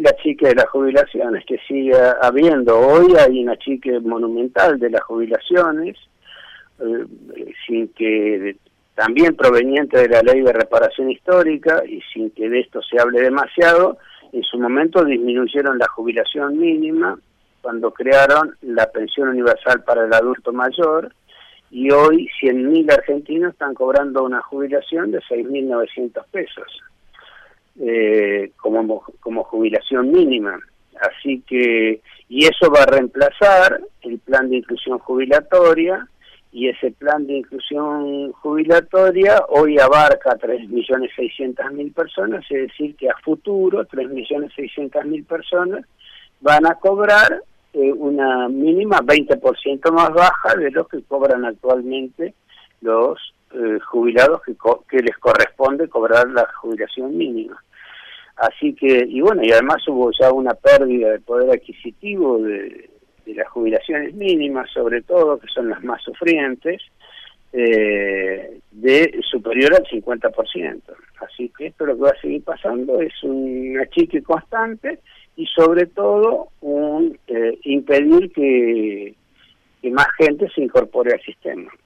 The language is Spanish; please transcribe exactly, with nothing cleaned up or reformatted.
el achique de las jubilaciones, que sigue habiendo. Hoy hay un achique monumental de las jubilaciones, eh, sin que también proveniente de la ley de reparación histórica, y sin que de esto se hable demasiado. En su momento disminuyeron la jubilación mínima cuando crearon la pensión universal para el adulto mayor, y hoy cien mil argentinos están cobrando una jubilación de seis mil novecientos pesos eh, como, como jubilación mínima. Así que, y eso va a reemplazar el plan de inclusión jubilatoria, y ese plan de inclusión jubilatoria hoy abarca tres millones seiscientas mil personas, es decir que a futuro tres millones seiscientas mil personas van a cobrar eh, una mínima veinte por ciento más baja de lo que cobran actualmente los eh, jubilados que, co que les corresponde cobrar la jubilación mínima. Así que, y bueno, y además hubo ya una pérdida de poder adquisitivo de, de las jubilaciones mínimas, sobre todo, que son las más sufrientes, eh, de superior al cincuenta por ciento. Así que esto lo que va a seguir pasando es un achique constante y sobre todo un eh, impedir que, que más gente se incorpore al sistema.